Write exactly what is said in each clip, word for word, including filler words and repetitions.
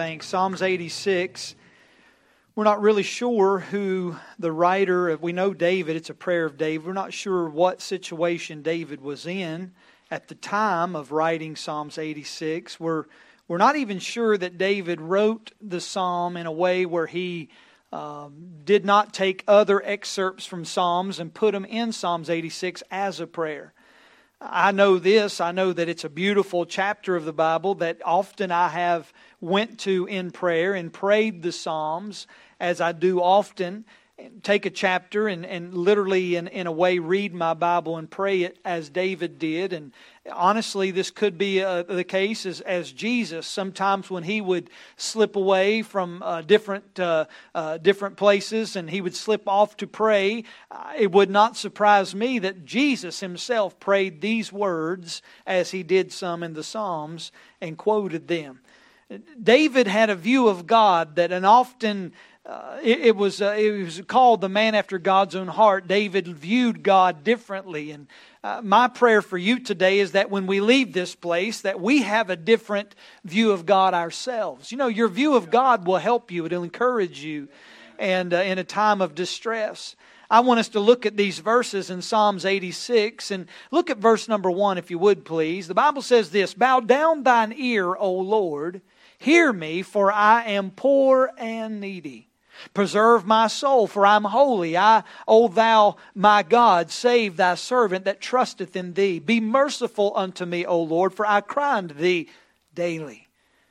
Thanks. Psalms eighty-six. We're not really sure who the writer, we know David, it's a prayer of David. We're not sure what situation David was in at the time of writing Psalms eighty-six. We're, we're not even sure that David wrote the psalm in a way where he um, did not take other excerpts from Psalms and put them in Psalms eighty-six as a prayer. I know this, I know that it's a beautiful chapter of the Bible that often I have went to in prayer and prayed the Psalms, as I do often. Take a chapter and, and literally in, in a way read my Bible and pray it as David did. And honestly, this could be uh, the case as, as Jesus. Sometimes when he would slip away from uh, different uh, uh, different places and he would slip off to pray, uh, it would not surprise me that Jesus himself prayed these words as he did some in the Psalms and quoted them. David had a view of God that an often Uh, it, it was uh, it was called the man after God's own heart. David viewed God differently, and uh, my prayer for you today is that when we leave this place, that we have a different view of God ourselves. You know, your view of God will help you; it'll encourage you, and uh, in a time of distress. I want us to look at these verses in Psalms eighty-six, and look at verse number one, if you would, please. The Bible says this: "Bow down thine ear, O Lord, hear me, for I am poor and needy. Preserve my soul, for I am holy. I, O thou my God, save thy servant that trusteth in thee. Be merciful unto me, O Lord, for I cry unto thee daily.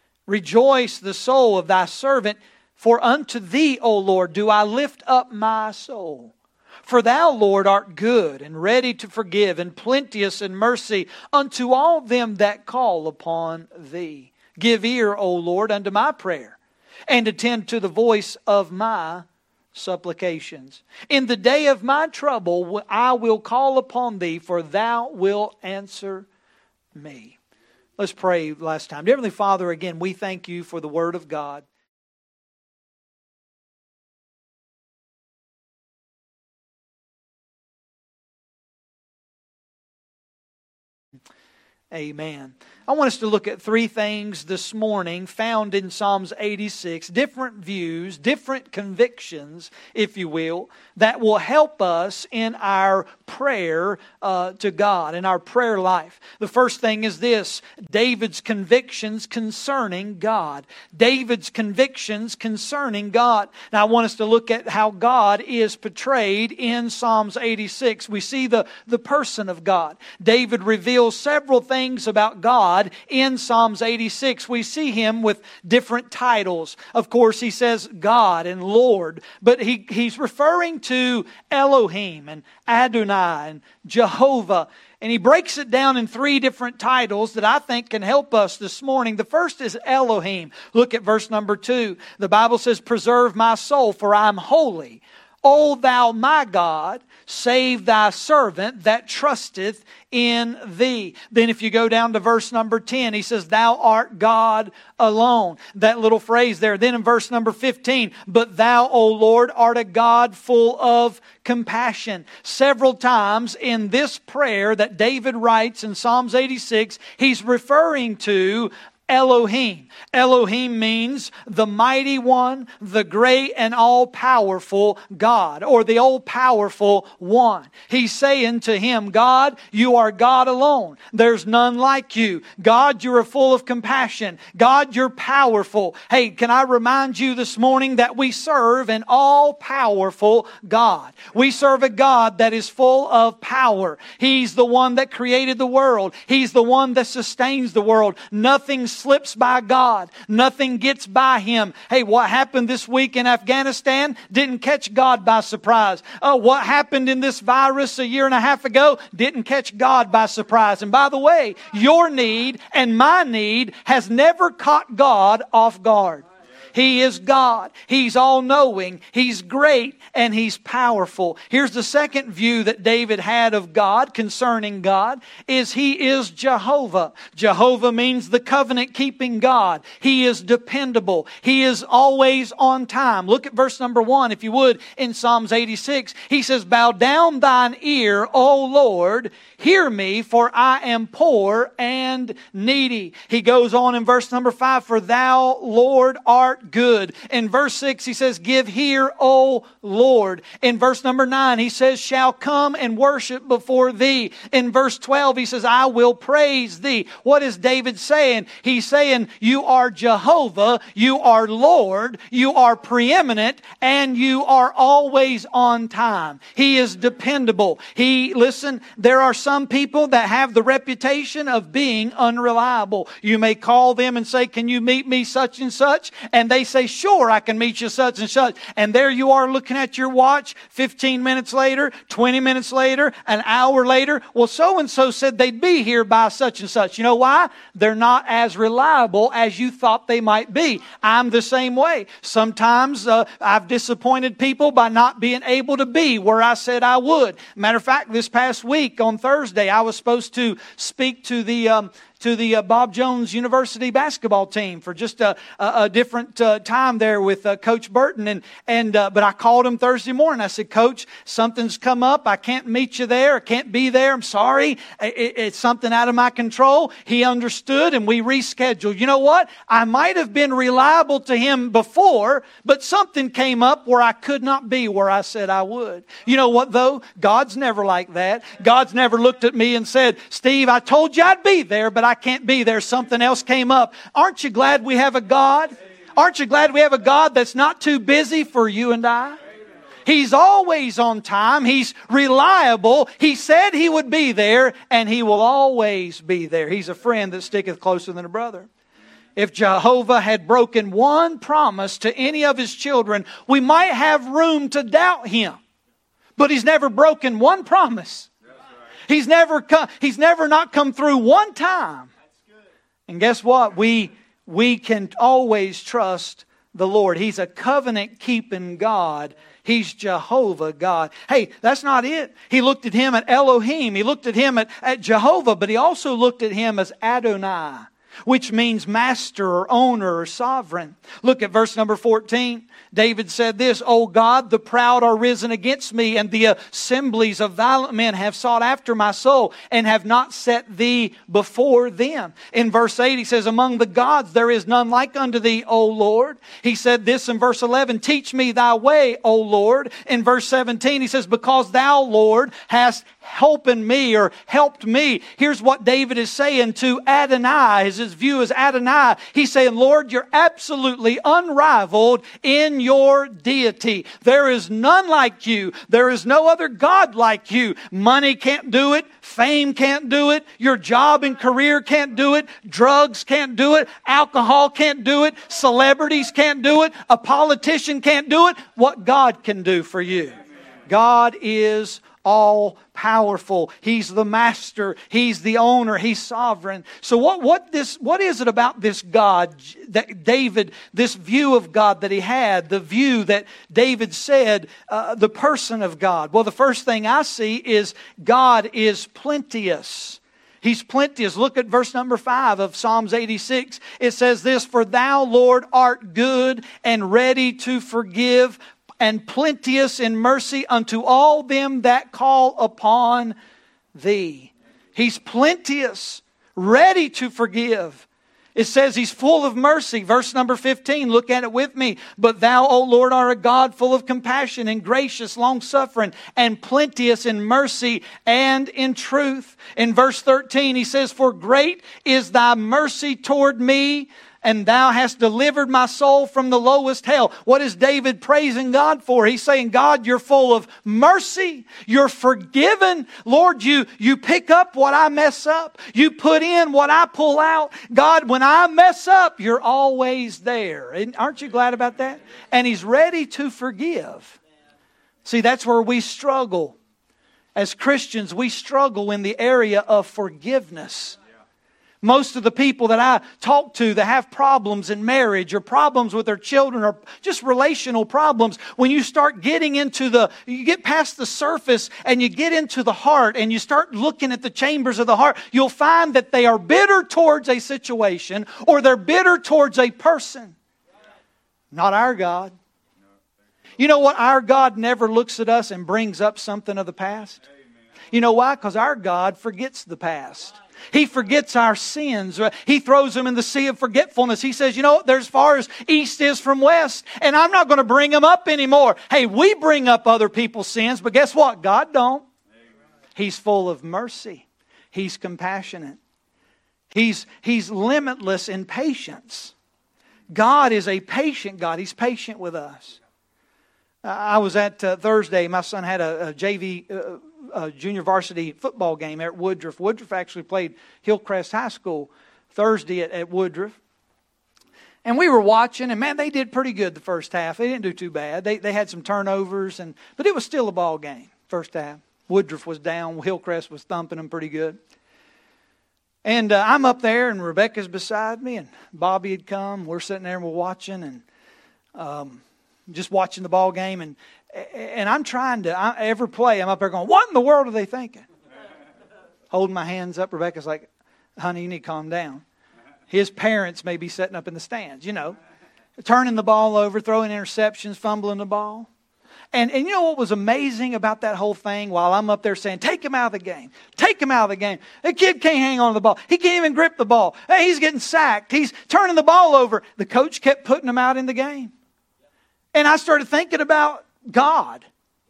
Rejoice the soul of thy servant, for unto thee, O Lord, do I lift up my soul. For thou, Lord, art good and ready to forgive, and plenteous in mercy unto all them that call upon thee. Give ear, O Lord, unto my prayer, and attend to the voice of my supplications. In the day of my trouble, I will call upon thee, for thou wilt answer me." Let's pray last time. Dear Heavenly Father, again, we thank you for the Word of God. Amen. I want us to look at three things this morning found in Psalms eighty-six. Different views, different convictions, if you will, that will help us in our prayer uh, to God, in our prayer life. The first thing is this: David's convictions concerning God. David's convictions concerning God. Now I want us to look at how God is portrayed in Psalms eighty-six. We see the, the person of God. David reveals several things about God in Psalms eighty-six. We see Him with different titles. Of course, he says God and Lord, but he, he's referring to Elohim and Adonai and Jehovah. And he breaks it down in three different titles that I think can help us this morning. The first is Elohim. Look at verse number two. The Bible says, "Preserve my soul, for I am holy. O thou my God, save thy servant that trusteth in thee." Then if you go down to verse number ten, he says, "Thou art God alone." That little phrase there. Then in verse number fifteen, "But thou, O Lord, art a God full of compassion." Several times in this prayer that David writes in Psalms eighty-six, he's referring to Elohim. Elohim means the mighty one, the great and all-powerful God, or the all-powerful one. He's saying to him, God, you are God alone. There's none like you. God, you are full of compassion. God, you're powerful. Hey, can I remind you this morning that we serve an all-powerful God. We serve a God that is full of power. He's the one that created the world. He's the one that sustains the world. Nothing slips by God. Nothing gets by Him. Hey, what happened this week in Afghanistan didn't catch God by surprise. Oh, what happened in this virus a year and a half ago didn't catch God by surprise. And by the way, your need and my need has never caught God off guard. He is God. He's all-knowing. He's great and He's powerful. Here's the second view that David had of God, concerning God, is He is Jehovah. Jehovah means the covenant-keeping God. He is dependable. He is always on time. Look at verse number one, if you would, in Psalms eighty-six. He says, "Bow down thine ear, O Lord, hear me, for I am poor and needy." He goes on in verse number five, "For thou, Lord, art good." In verse six, he says, "Give hear, O Lord." In verse number nine, he says, "Shall come and worship before thee." In verse twelve, he says, "I will praise thee." What is David saying? He's saying, you are Jehovah, you are Lord, you are preeminent, and you are always on time. He is dependable. He, listen, there are some people that have the reputation of being unreliable. You may call them and say, "Can you meet me such and such?" And they say, "Sure, I can meet you such and such." And there you are looking at your watch fifteen minutes later, twenty minutes later, an hour later. "Well, so-and-so said they'd be here by such and such." You know why? They're not as reliable as you thought they might be. I'm the same way. Sometimes uh, I've disappointed people by not being able to be where I said I would. Matter of fact, this past week on Thursday, I was supposed to speak to the um, to the uh, Bob Jones University basketball team for just a, a, a different uh, time there with uh, Coach Burton. And and uh, but I called him Thursday morning. I said, "Coach, something's come up. I can't meet you there. I can't be there. I'm sorry. It, it's something out of my control." He understood and we rescheduled. You know what? I might have been reliable to him before, but something came up where I could not be where I said I would. You know what though? God's never like that. God's never looked at me and said, "Steve, I told you I'd be there, but I can't be there. Something else came up." Aren't you glad we have a God? Aren't you glad we have a God that's not too busy for you and I? He's always on time. He's reliable. He said He would be there, and He will always be there. He's a friend that sticketh closer than a brother. If Jehovah had broken one promise to any of His children, we might have room to doubt Him. But He's never broken one promise. He's never come, He's never not come through one time. And guess what? We, we can always trust the Lord. He's a covenant-keeping God. He's Jehovah God. Hey, that's not it. He looked at Him at Elohim. He looked at Him at, at Jehovah, but He also looked at Him as Adonai, which means master or owner or sovereign. Look at verse number fourteen. David said this, "O God, the proud are risen against me, and the assemblies of violent men have sought after my soul, and have not set thee before them." In verse eight, he says, "Among the gods there is none like unto thee, O Lord." He said this in verse eleven, "Teach me thy way, O Lord." In verse seventeen, he says, "Because thou, Lord, hast helping me," or helped me. Here's what David is saying to Adonai, as his view is Adonai. He's saying, "Lord, you're absolutely unrivaled in your deity. There is none like you. There is no other God like you. Money can't do it. Fame can't do it. Your job and career can't do it. Drugs can't do it. Alcohol can't do it. Celebrities can't do it. A politician can't do it. What God can do for you. God is all powerful. He's the master. He's the owner. He's sovereign. So what, what this, what is it about this God that David, this view of God that he had, the view that David said, uh, the person of God? Well, the first thing I see is God is plenteous. He's plenteous. Look at verse number five of Psalms eighty-six. It says this, "For thou, Lord, art good and ready to forgive, and plenteous in mercy unto all them that call upon thee." He's plenteous, ready to forgive. It says He's full of mercy. Verse number fifteen, look at it with me. "But thou, O Lord, art a God full of compassion and gracious, long-suffering, and plenteous in mercy and in truth." In verse thirteen, He says, "For great is thy mercy toward me, and thou hast delivered my soul from the lowest hell." What is David praising God for? He's saying, "God, you're full of mercy. You're forgiven. Lord, you, you pick up what I mess up. You put in what I pull out. God, when I mess up, you're always there." And aren't you glad about that? And He's ready to forgive. See, that's where we struggle. As Christians, we struggle in the area of forgiveness. Most of the people that I talk to that have problems in marriage or problems with their children or just relational problems, when you start getting into the, you get past the surface and you get into the heart and you start looking at the chambers of the heart, you'll find that they are bitter towards a situation or they're bitter towards a person. Not our God. You know what? Our God never looks at us and brings up something of the past. You know why? Because our God forgets the past. He forgets our sins. He throws them in the sea of forgetfulness. He says, you know, they're as far as east is from west, and I'm not going to bring them up anymore. Hey, we bring up other people's sins, but guess what? God don't. He's full of mercy. He's compassionate. He's, he's limitless in patience. God is a patient God. He's patient with us. I was at uh, Thursday. My son had a, a J V uh, a junior varsity football game at Woodruff. Woodruff actually played Hillcrest High School Thursday at, at Woodruff. And we were watching, and man, they did pretty good the first half. They didn't do too bad. They they had some turnovers, and but it was still a ball game, first half. Woodruff was down. Hillcrest was thumping them pretty good. And uh, I'm up there, and Rebecca's beside me, and Bobby had come. We're sitting there, and we're watching, and um, just watching the ball game, and And I'm trying to, I, every play, I'm up there going, what in the world are they thinking? Holding my hands up. Rebecca's like, honey, you need to calm down. His parents may be sitting up in the stands, you know. Turning the ball over, throwing interceptions, fumbling the ball. And, and you know what was amazing about that whole thing while I'm up there saying, take him out of the game. Take him out of the game. The kid can't hang on to the ball. He can't even grip the ball. Hey, he's getting sacked. He's turning the ball over. The coach kept putting him out in the game. And I started thinking about God.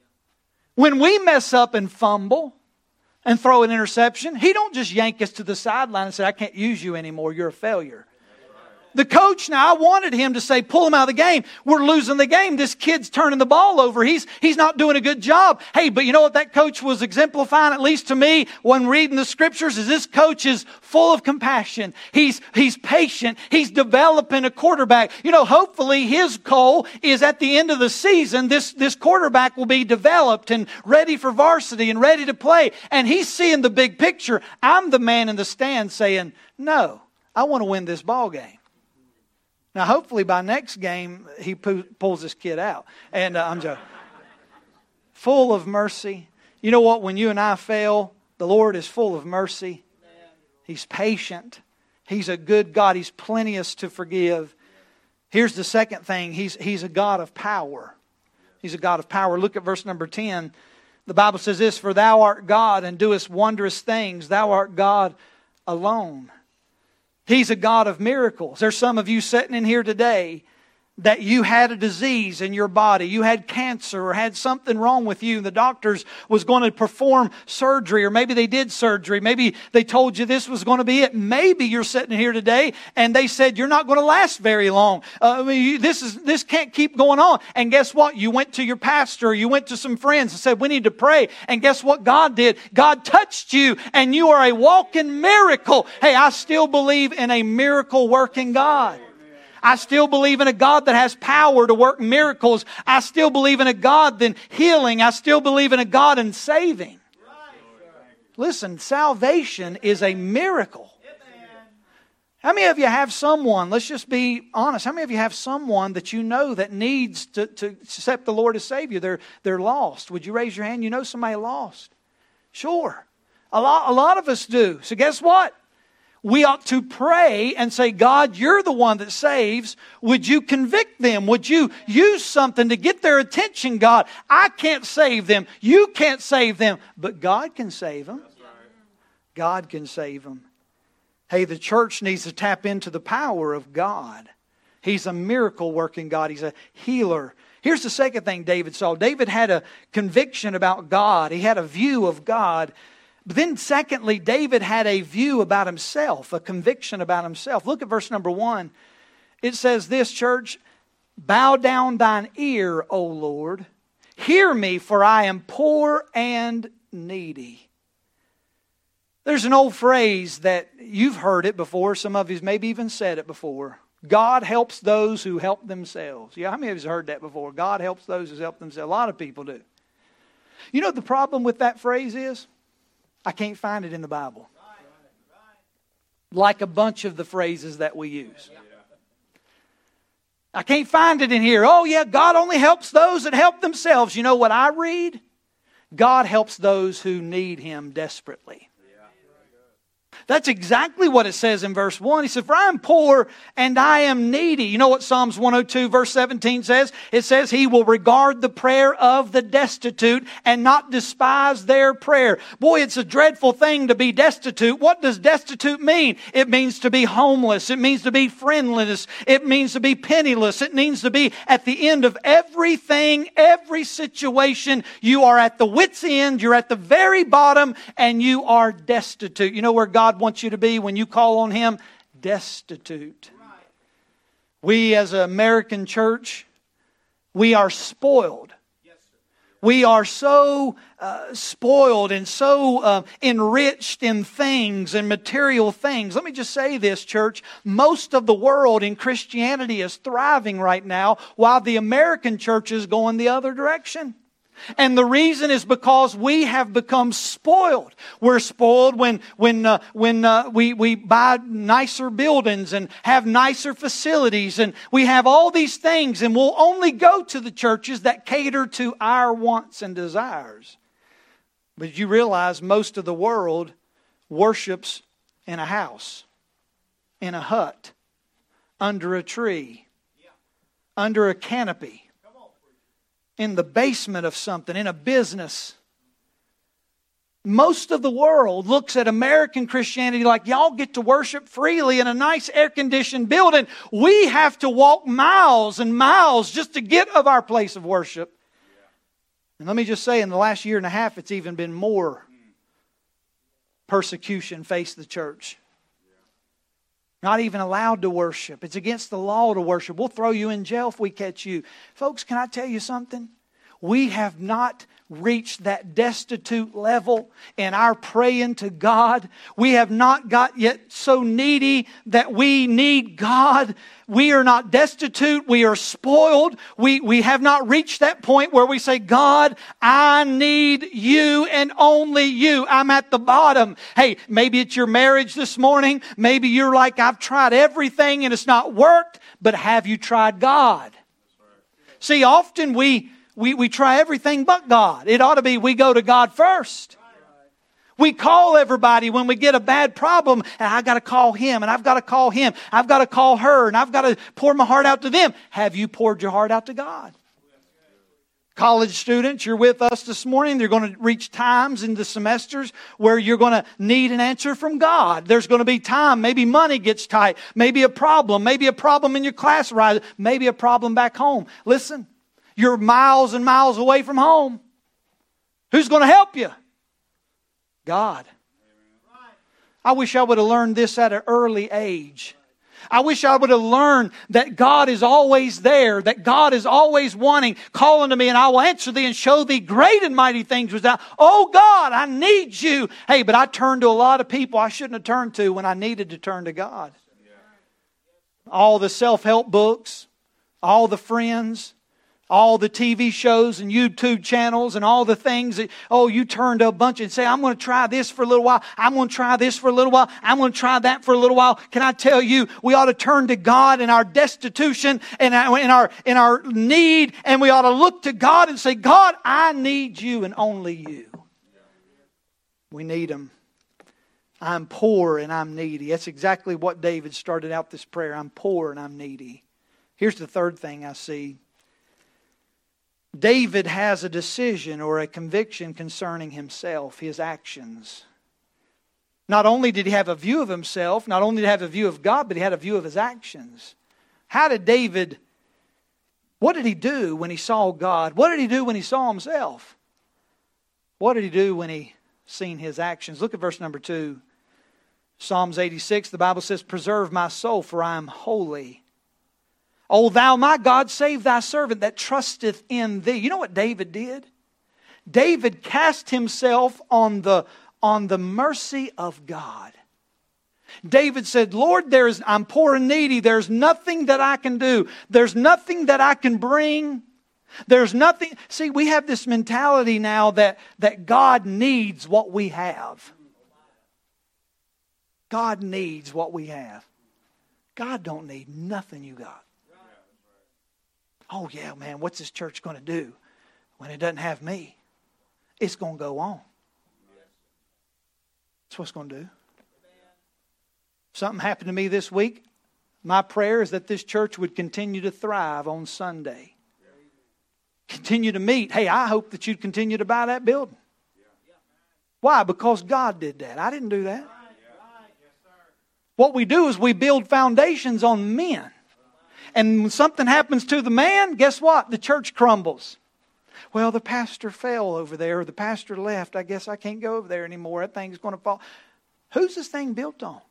When we mess up and fumble and throw an interception, He don't just yank us to the sideline and say, I can't use you anymore. You're a failure. The coach, now I wanted him to say, pull him out of the game. We're losing the game. This kid's turning the ball over. He's, he's not doing a good job. Hey, but you know what that coach was exemplifying, at least to me, when reading the scriptures, is this coach is full of compassion. He's, he's patient. He's developing a quarterback. You know, hopefully his goal is at the end of the season, this, this quarterback will be developed and ready for varsity and ready to play. And he's seeing the big picture. I'm the man in the stand saying, no, I want to win this ball game. Now, hopefully by next game, he pulls this kid out. And uh, I'm joking. Full of mercy. You know what? When you and I fail, the Lord is full of mercy. He's patient. He's a good God. He's plenteous to forgive. Here's the second thing. He's, he's a God of power. He's a God of power. Look at verse number ten. The Bible says this, for thou art God and doest wondrous things. Thou art God alone. He's a God of miracles. There's some of you sitting in here today that you had a disease in your body. You had cancer or had something wrong with you. The doctors was going to perform surgery, or maybe they did surgery. Maybe they told you this was going to be it. Maybe you're sitting here today and they said you're not going to last very long. Uh, I mean, you, this is this can't keep going on. And guess what? You went to your pastor, you went to some friends and said, we need to pray. And guess what God did? God touched you and you are a walking miracle. Hey, I still believe in a miracle working God. I still believe in a God that has power to work miracles. I still believe in a God in healing. I still believe in a God in saving. Listen, salvation is a miracle. How many of you have someone, let's just be honest, how many of you have someone that you know that needs to, to accept the Lord as Savior? They're, they're lost. Would you raise your hand? You know somebody lost? Sure. A lot, a lot of us do. So guess what? We ought to pray and say, God, you're the one that saves. Would you convict them? Would you use something to get their attention, God? I can't save them. You can't save them. But God can save them. God can save them. Hey, the church needs to tap into the power of God. He's a miracle working God. He's a healer. Here's the second thing David saw. David had a conviction about God. He had a view of God. But then secondly, David had a view about himself, a conviction about himself. Look at verse number one. It says this, church, bow down thine ear, O Lord. Hear me, for I am poor and needy. There's an old phrase that you've heard it before. Some of you maybe even said it before. God helps those who help themselves. Yeah, how many of you have heard that before? God helps those who help themselves. A lot of people do. You know what the problem with that phrase is? I can't find it in the Bible. like a bunch of the phrases that we use. I can't find it in here. Oh yeah, God only helps those that help themselves. You know what I read? God helps those who need Him desperately. That's exactly what it says in verse one. He said, for I am poor and I am needy. You know what Psalms one oh two verse seventeen says? It says, He will regard the prayer of the destitute and not despise their prayer. Boy, it's a dreadful thing to be destitute. What does destitute mean? It means to be homeless. It means to be friendless. It means to be penniless. It means to be at the end of everything, every situation. You are at the wit's end. You're at the very bottom and you are destitute. You know where God wants you to be when you call on Him? Destitute. We as an American church, we are spoiled. We are so uh, spoiled and so uh, enriched in things and material things. Let me just say this, church. Most of the world in Christianity is thriving right now while the American church is going the other direction. And the reason is because we have become spoiled. We're spoiled when when uh, when uh, we we buy nicer buildings and have nicer facilities, and we have all these things, and we'll only go to the churches that cater to our wants and desires. But you realize most of the world worships in a house, in a hut, under a tree, under a canopy, in the basement of something, in a business. Most of the world looks at American Christianity like, y'all get to worship freely in a nice air-conditioned building. We have to walk miles and miles just to get of our place of worship. And let me just say, in the last year and a half, it's even been more persecution faced the church. Not even allowed to worship. It's against the law to worship. We'll throw you in jail if we catch you. Folks, can I tell you something? We have not reached that destitute level in our praying to God. We have not got yet so needy that we need God. We are not destitute. We are spoiled. We, we have not reached that point where we say, God, I need you and only you. I'm at the bottom. Hey, maybe it's your marriage this morning. Maybe you're like, I've tried everything and it's not worked. But have you tried God? See, often we We, we try everything but God. It ought to be we go to God first. We call everybody when we get a bad problem. And I've got to call him and I've got to call him. I've got to call her and I've got to pour my heart out to them. Have you poured your heart out to God? College students, you're with us this morning. They're going to reach times in the semesters where you're going to need an answer from God. There's going to be time. Maybe money gets tight. Maybe a problem. Maybe a problem in your class rises. Maybe a problem back home. Listen. You're miles and miles away from home. Who's going to help you? God. I wish I would have learned this at an early age. I wish I would have learned that God is always there, that God is always wanting, calling to me, and I will answer thee and show thee great and mighty things without. Oh God, I need you. Hey, but I turned to a lot of people I shouldn't have turned to when I needed to turn to God. All the self-help books, all the friends, all the T V shows and YouTube channels and all the things that, oh, you turn to a bunch and say, I'm going to try this for a little while. I'm going to try this for a little while. I'm going to try that for a little while. Can I tell you, we ought to turn to God in our destitution and in our, in our need. And we ought to look to God and say, God, I need you and only you. We need Him. I'm poor and I'm needy. That's exactly what David started out this prayer. I'm poor and I'm needy. Here's the third thing I see. David has a decision or a conviction concerning himself, his actions. Not only did he have a view of himself, not only did he have a view of God, but he had a view of his actions. How did David, what did he do when he saw God? What did he do when he saw himself? What did he do when he seen his actions? Look at verse number two. Psalms eighty-six, the Bible says, preserve my soul, for I am holy. O thou my God, save thy servant that trusteth in thee. You know what David did? David cast himself on the, on the mercy of God. David said, Lord, there is, I'm poor and needy. There's nothing that I can do. There's nothing that I can bring. There's nothing. See, we have this mentality now that, that God needs what we have. God needs what we have. God don't need nothing you got. Oh yeah, man, what's this church going to do when it doesn't have me? It's going to go on. That's what it's going to do. Something happened to me this week. My prayer is that this church would continue to thrive on Sunday. Continue to meet. Hey, I hope that you'd continue to buy that building. Why? Because God did that. I didn't do that. What we do is we build foundations on men. And when something happens to the man, guess what? The church crumbles. Well, the pastor fell over there, or the pastor left. I guess I can't go over there anymore. That thing's going to fall. Who's this thing built on?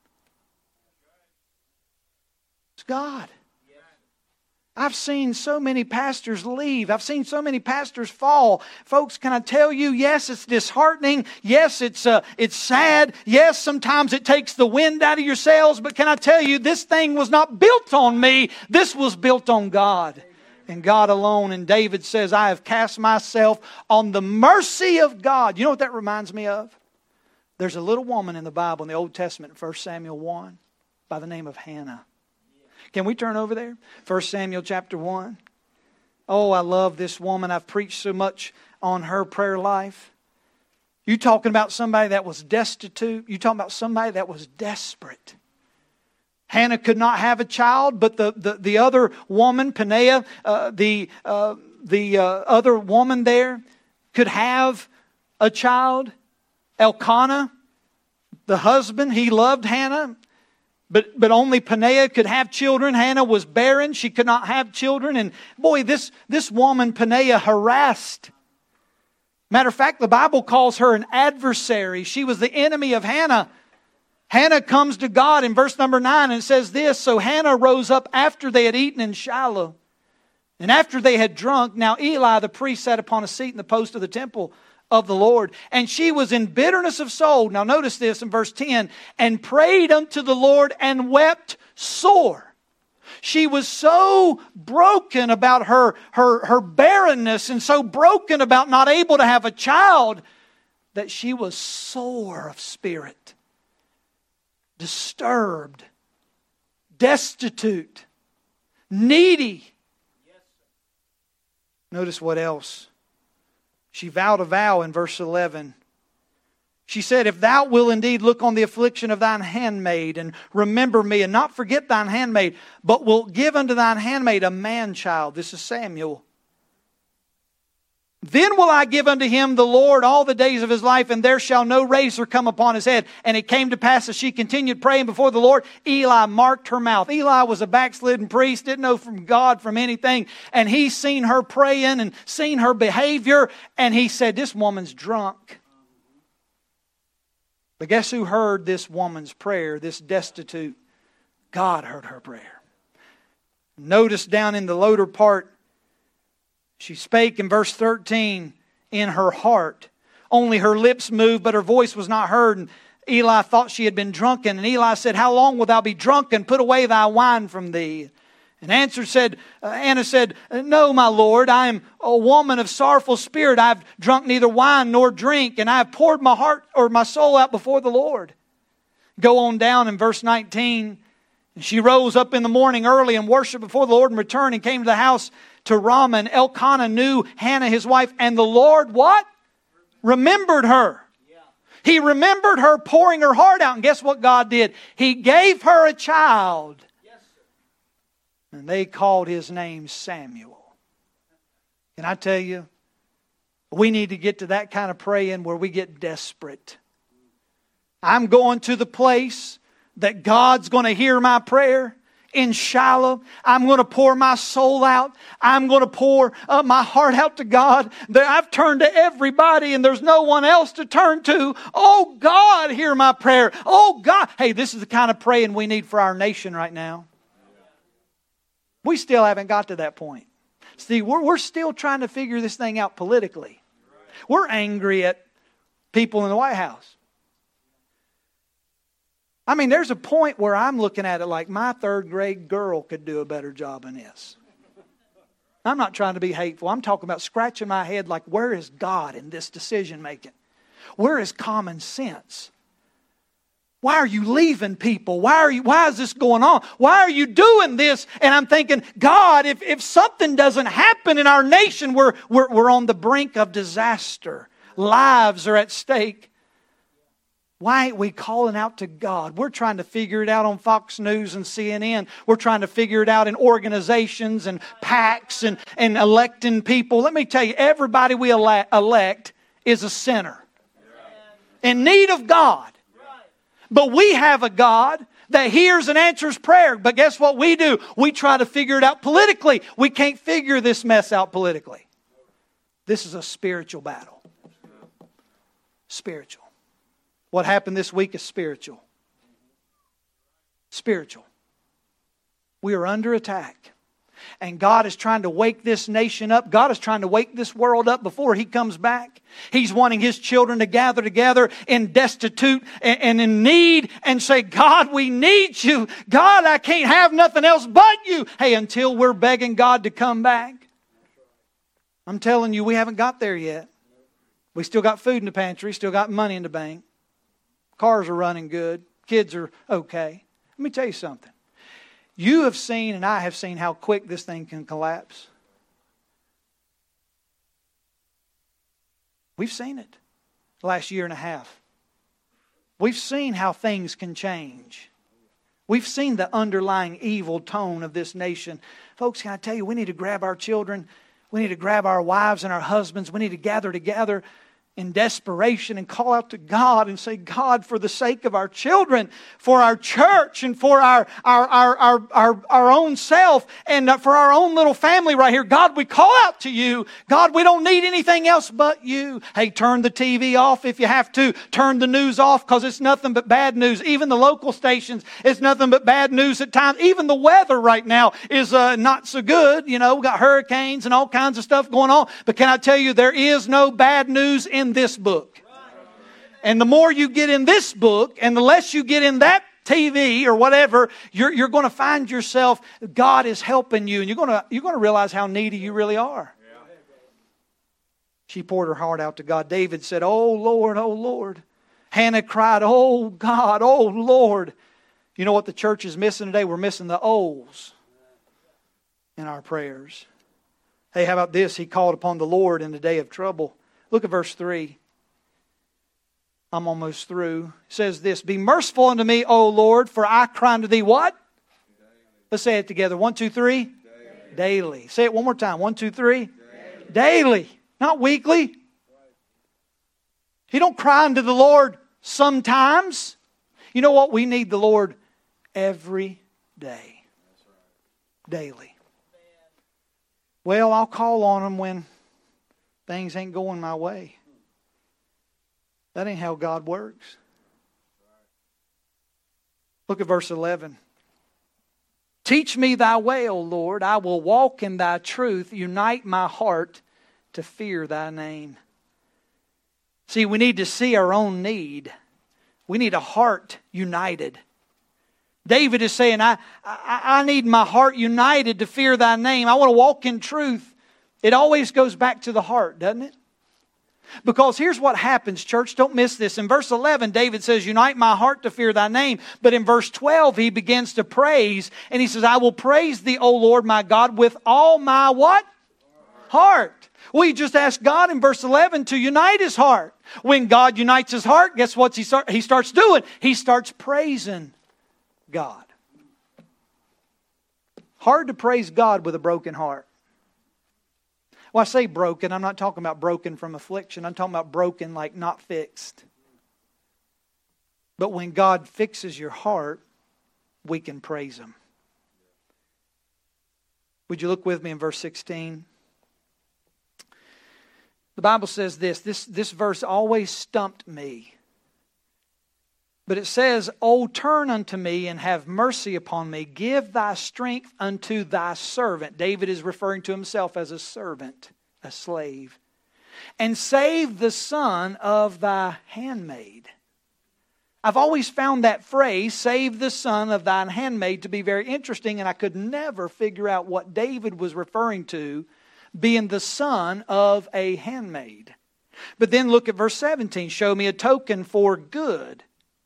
It's God. I've seen so many pastors leave. I've seen so many pastors fall. Folks, can I tell you, yes, it's disheartening. Yes, it's uh, it's sad. Yes, sometimes it takes the wind out of your sails. But can I tell you, this thing was not built on me. This was built on God and God alone. And David says, I have cast myself on the mercy of God. You know what that reminds me of? There's a little woman in the Bible in the Old Testament, First Samuel one, by the name of Hannah. Can we turn over there? First Samuel chapter one. Oh, I love this woman. I've preached so much on her prayer life. You talking about somebody that was destitute. You talking about somebody that was desperate. Hannah could not have a child, but the, the, the other woman, Peninnah, uh, the, uh, the uh, other woman there could have a child. Elkanah, the husband, he loved Hannah. But but only Peninnah could have children. Hannah was barren. She could not have children. And boy, this, this woman, Peninnah, harassed. Matter of fact, the Bible calls her an adversary. She was the enemy of Hannah. Hannah comes to God in verse number nine and says this, so Hannah rose up after they had eaten in Shiloh. And after they had drunk, now Eli the priest sat upon a seat in the post of the temple of the Lord. And she was in bitterness of soul. Now notice this in verse ten. And prayed unto the Lord and wept sore. She was so broken about her, her, her barrenness and so broken about not able to have a child that she was sore of spirit. Disturbed. Destitute. Needy. Notice what else. She vowed a vow in verse eleven. She said, if thou wilt indeed look on the affliction of thine handmaid and remember me and not forget thine handmaid, but wilt give unto thine handmaid a man-child. This is Samuel. Then will I give unto him the Lord all the days of his life, and there shall no razor come upon his head. And it came to pass as she continued praying before the Lord, Eli marked her mouth. Eli was a backslidden priest, didn't know from God from anything. And he seen her praying and seen her behavior. And he said, this woman's drunk. But guess who heard this woman's prayer, this destitute? God heard her prayer. Notice down in the later part, she spake in verse thirteen in her heart. Only her lips moved, but her voice was not heard. And Eli thought she had been drunken. And Eli said, how long wilt thou be drunken? Put away thy wine from thee. And answered said, uh, Anna said, no, my Lord, I am a woman of sorrowful spirit. I have drunk neither wine nor drink, and I have poured my heart or my soul out before the Lord. Go on down in verse nineteen. And she rose up in the morning early and worshipped before the Lord and returned and came to the house to Ramah. And Elkanah knew Hannah his wife, and the Lord what? Remembered her. He remembered her pouring her heart out. And guess what God did? He gave her a child. And they called his name Samuel. Can I tell you, we need to get to that kind of praying where we get desperate. I'm going to the place that God's going to hear my prayer. In Shiloh, I'm going to pour my soul out. I'm going to pour uh, my heart out to God. I've turned to everybody and there's no one else to turn to. Oh God, hear my prayer. Oh God. Hey, this is the kind of praying we need for our nation right now. We still haven't got to that point. See, we're, we're still trying to figure this thing out politically. We're angry at people in the White House. I mean, there's a point where I'm looking at it like my third grade girl could do a better job than this. I'm not trying to be hateful. I'm talking about scratching my head like, where is God in this decision making? Where is common sense? Why are you leaving people? Why are you, why is this going on? Why are you doing this? And I'm thinking, God, if, if something doesn't happen in our nation, we're, we're, we're on the brink of disaster. Lives are at stake. Why ain't we calling out to God? We're trying to figure it out on Fox News and C N N. We're trying to figure it out in organizations and PACs and, and electing people. Let me tell you, everybody we elect is a sinner in need of God. But we have a God that hears and answers prayer. But guess what we do? We try to figure it out politically. We can't figure this mess out politically. This is a spiritual battle. Spiritual. What happened this week is spiritual. Spiritual. We are under attack. And God is trying to wake this nation up. God is trying to wake this world up before He comes back. He's wanting His children to gather together in destitute and in need and say, God, we need You. God, I can't have nothing else but You. Hey, until we're begging God to come back. I'm telling you, we haven't got there yet. We still got food in the pantry, still got money in the bank. Cars are running good. Kids are okay. Let me tell you something. You have seen and I have seen how quick this thing can collapse. We've seen it the last year and a half. We've seen how things can change. We've seen the underlying evil tone of this nation. Folks, can I tell you, we need to grab our children. We need to grab our wives and our husbands. We need to gather together in desperation and call out to God and say, God, for the sake of our children, for our church, and for our, our, our, our, our, our own self, and for our own little family right here, God, we call out to You. God, we don't need anything else but You. Hey, turn the T V off if you have to. Turn the news off because it's nothing but bad news. Even the local stations, it's nothing but bad news at times. Even the weather right now is uh, not so good. You know, we got hurricanes and all kinds of stuff going on. But can I tell you, there is no bad news in this book. And the more you get in this book and the less you get in that T V or whatever, you're, you're going to find yourself, God is helping you, and you're going to, you're going to realize how needy you really are. She poured her heart out to God. David said, oh Lord, oh Lord. Hannah cried, oh God, oh Lord. You know what the church is missing today? We're missing the ohs in our prayers. Hey, how about this? He called upon the Lord in the day of trouble. Look at verse three. I'm almost through. It says this, be merciful unto me, O Lord, for I cry unto Thee what? Let's say it together. One, two, three. Daily. Daily. Say it one more time. One, two, three. Daily. Daily. Not weekly. You don't cry unto the Lord sometimes. You know what? We need the Lord every day. Daily. Well, I'll call on Him when things ain't going my way. That ain't how God works. Look at verse eleven. Teach me Thy way, O Lord. I will walk in Thy truth. Unite my heart to fear Thy name. See, we need to see our own need. We need a heart united. David is saying, I, I, I need my heart united to fear Thy name. I want to walk in truth. It always goes back to the heart, doesn't it? Because here's what happens, church. Don't miss this. In verse eleven, David says, unite my heart to fear Thy name. But in verse twelve, he begins to praise. And he says, I will praise Thee, O Lord my God, with all my what? Heart. Well, he just asked God in verse eleven to unite his heart. When God unites his heart, guess what he, start, he starts doing? He starts praising God. Hard to praise God with a broken heart. Well, I say broken, I'm not talking about broken from affliction. I'm talking about broken like not fixed. But when God fixes your heart, we can praise Him. Would you look with me in verse sixteen? The Bible says this. This, this verse always stumped me. But it says, O turn unto me and have mercy upon me. Give Thy strength unto Thy servant. David is referring to himself as a servant, a slave. And save the son of Thy handmaid. I've always found that phrase, save the son of Thine handmaid, to be very interesting. And I could never figure out what David was referring to, being the son of a handmaid. But then look at verse seventeen. Show me a token for good.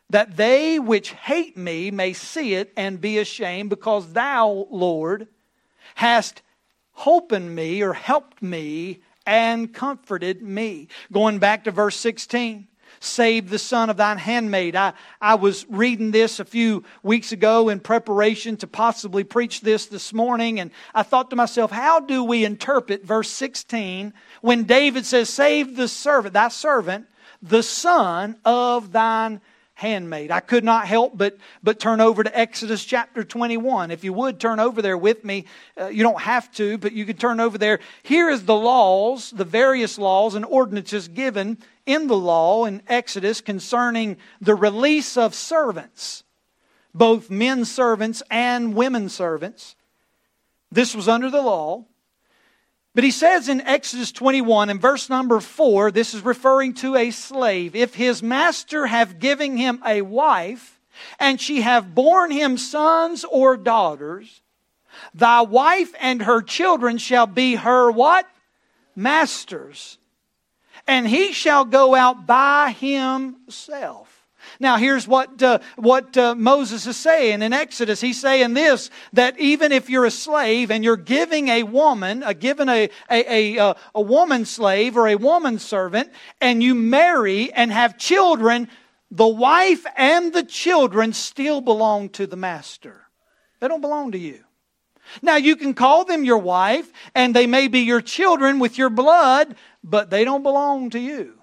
that they which hate me may see it and be ashamed, because thou, Lord, hast holpen me or helped me and comforted me. Going back to verse sixteen. Save the son of thine handmaid. I, I was reading this a few weeks ago in preparation to possibly preach this this morning. And I thought to myself, how do we interpret verse sixteen when David says, save the servant, thy servant, the son of thine handmaid? I could not help but, but turn over to Exodus chapter twenty-one. If you would turn over there with me, uh, you don't have to, but you could turn over there. Here is the laws, the various laws and ordinances given in the law in Exodus concerning the release of servants, both men servants and women servants. This was under the law. But he says in Exodus twenty-one, in verse number four, this is referring to a slave. If his master have given him a wife, and she have borne him sons or daughters, thy wife and her children shall be her what? Masters. And he shall go out by himself. Now here's what uh, what uh, Moses is saying in Exodus. He's saying this, that even if you're a slave and you're giving a woman, uh, given a, a, a, a woman slave or a woman servant, and you marry and have children, the wife and the children still belong to the master. They don't belong to you. Now you can call them your wife, and they may be your children with your blood, but they don't belong to you.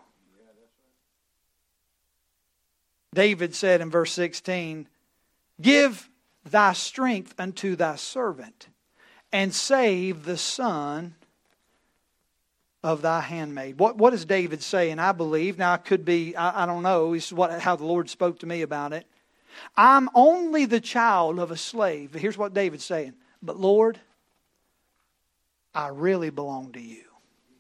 David said in verse sixteen, give thy strength unto thy servant, and save the son of thy handmaid. What, what is David saying? I believe, now it could be, I, I don't know, this is what, how the Lord spoke to me about it. I'm only the child of a slave. Here's what David's saying. But Lord, I really belong to you.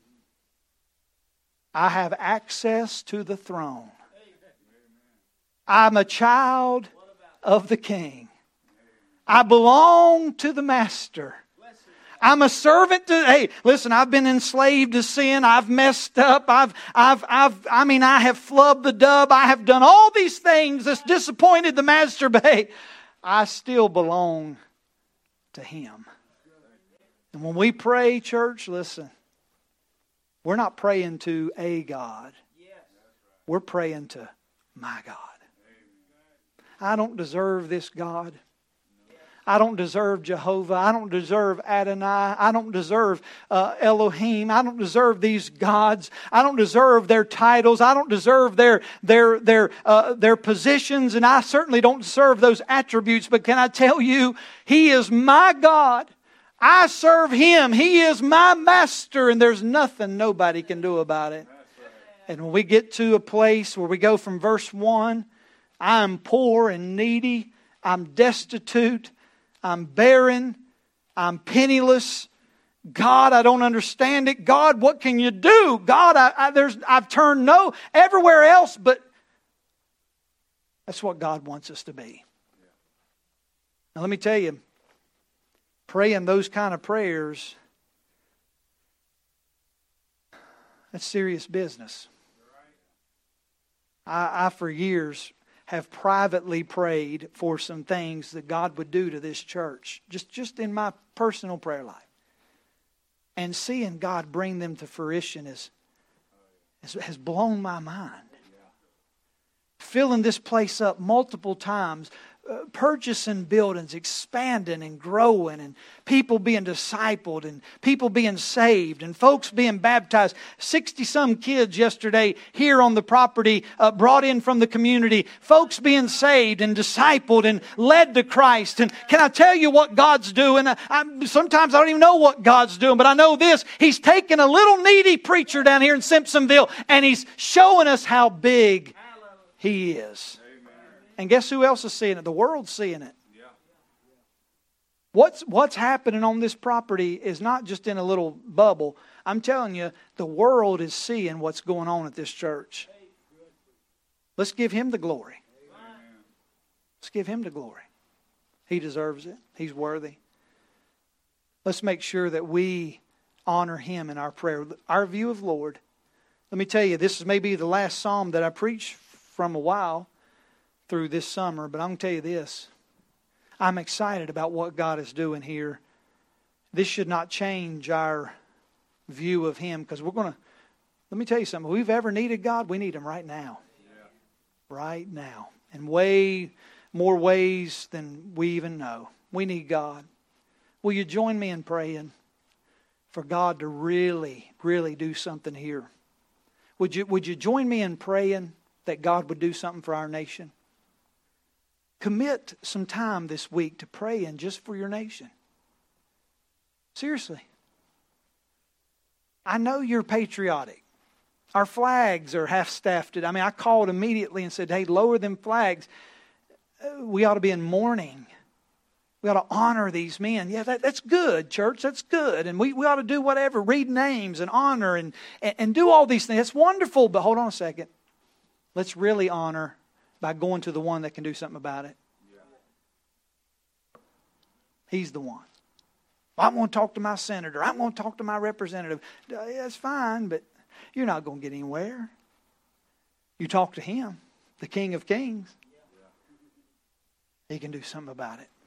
I have access to the throne. I'm a child of the King. I belong to the Master. I'm a servant to, hey, listen, I've been enslaved to sin. I've messed up. I've, I've, I've, I mean, I have flubbed the dub. I have done all these things that's disappointed the Master, but hey, I still belong to Him. And when we pray, church, listen, we're not praying to a God. We're praying to my God. I don't deserve this God. I don't deserve Jehovah. I don't deserve Adonai. I don't deserve uh, Elohim. I don't deserve these gods. I don't deserve their titles. I don't deserve their their their uh, their positions, and I certainly don't deserve those attributes. But can I tell you, He is my God. I serve Him. He is my master, and there's nothing nobody can do about it. And when we get to a place where we go from verse one, I'm poor and needy. I'm destitute. I'm barren. I'm penniless. God, I don't understand it. God, what can you do? God, I, I, there's, I've turned no everywhere else, but that's what God wants us to be. Now let me tell you, praying those kind of prayers, that's serious business. I, I for years have privately prayed for some things that God would do to this church, just, just in my personal prayer life. And seeing God bring them to fruition is, is, has blown my mind. Filling this place up multiple times, uh, purchasing buildings, expanding and growing, and people being discipled, and people being saved, and folks being baptized. sixty-some kids yesterday here on the property, uh, brought in from the community. Folks being saved and discipled and led to Christ. And can I tell you what God's doing? I, I, sometimes I don't even know what God's doing, but I know this. He's taking a little needy preacher down here in Simpsonville, and He's showing us how big He is. And guess who else is seeing it? The world's seeing it. Yeah. What's, what's happening on this property is not just in a little bubble. I'm telling you, the world is seeing what's going on at this church. Let's give Him the glory. Let's give Him the glory. He deserves it. He's worthy. Let's make sure that we honor Him in our prayer. Our view of Lord. Let me tell you, this is maybe the last psalm that I preach from a while. through this summer, but I'm going to tell you this. I'm excited about what God is doing here. This should not change our view of Him, because we're going to, let me tell you something. If we've ever needed God, we need Him right now. Yeah. Right now. In way more ways than we even know. We need God. Will you join me in praying for God to really, really do something here? Would you, would you join me in praying that God would do something for our nation? Commit some time this week to praying just for your nation. Seriously. I know you're patriotic. Our flags are half-staffed. I mean, I called immediately and said, hey, lower them flags. We ought to be in mourning. We ought to honor these men. Yeah, that, that's good, church. That's good. And we, we ought to do whatever. Read names and honor and, and, and do all these things. That's wonderful. But hold on a second. Let's really honor by going to the one that can do something about it. Yeah. He's the one. Well, I'm going to talk to my senator. I'm going to talk to my representative. Yeah, that's fine, but you're not going to get anywhere. You talk to Him, the King of Kings. He can do something about it.